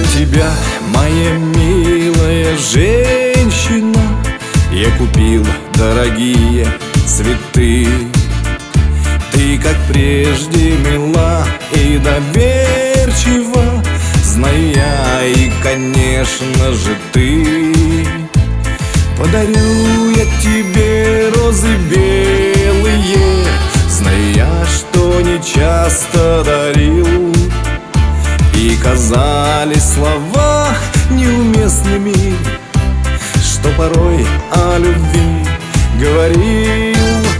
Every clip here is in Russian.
тебя, моя милая женщина, я купил дорогие цветы. Ты, как прежде, мила и доверчива, знаю я, и, конечно же, ты. Подарю я тебе розы белые, знаю я, что не часто дарил, и казались слова неуместными, что порой о любви говорил.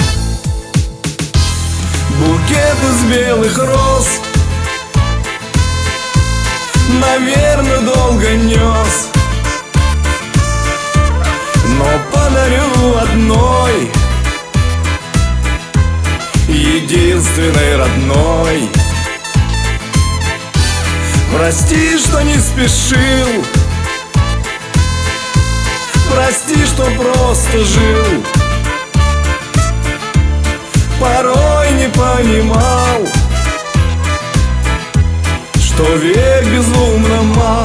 Букет из белых роз, наверное, долго нес, но подарю одной, единственной родной. Прости, что не спешил, прости, что просто жил, порой не понимал, что век безумно мал.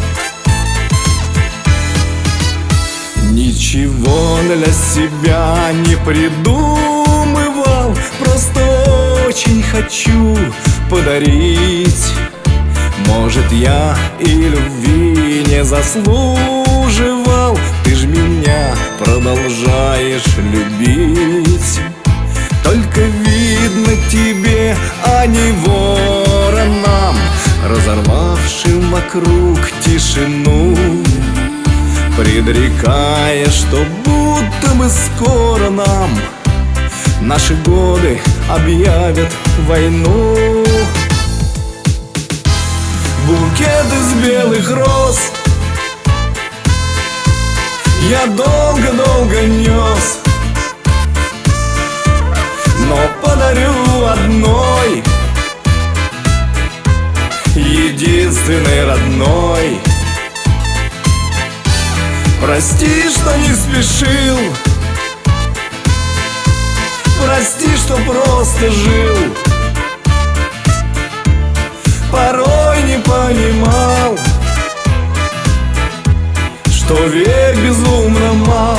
Ничего для себя не придумывал, просто очень хочу подарить. Может, я и любви не заслуживал, ты ж меня продолжаешь любить. Только видно тебе, а не воронам, разорвавшим вокруг тишину, предрекая, что будто бы скоро нам наши годы объявят войну. Букет из белых роз я долго-долго нес, но подарю одной, единственной родной. Прости, что не спешил, прости, что просто жил, порой не понимал, что век безумно мал.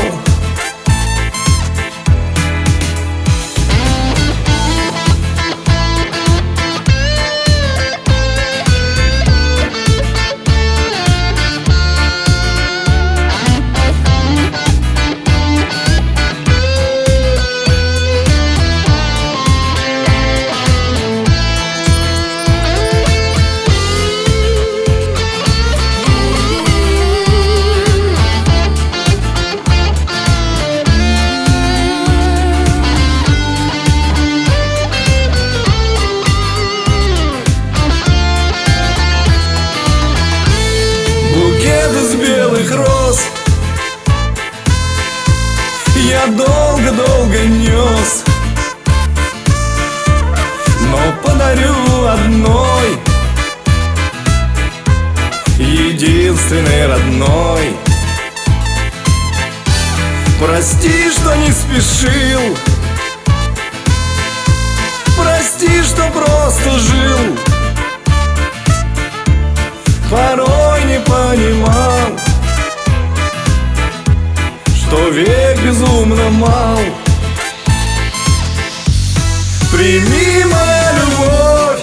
Роз я долго-долго нес, но подарю одной, единственной родной. Прости, что не спешил, прости, что просто жил, порой не понимал, что век безумно мал. Прими, моя любовь,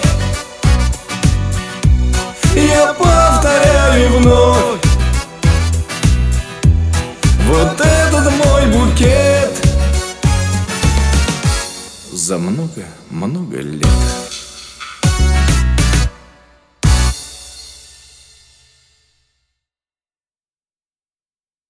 я повторяю вновь, вот этот мой букет за много-много лет.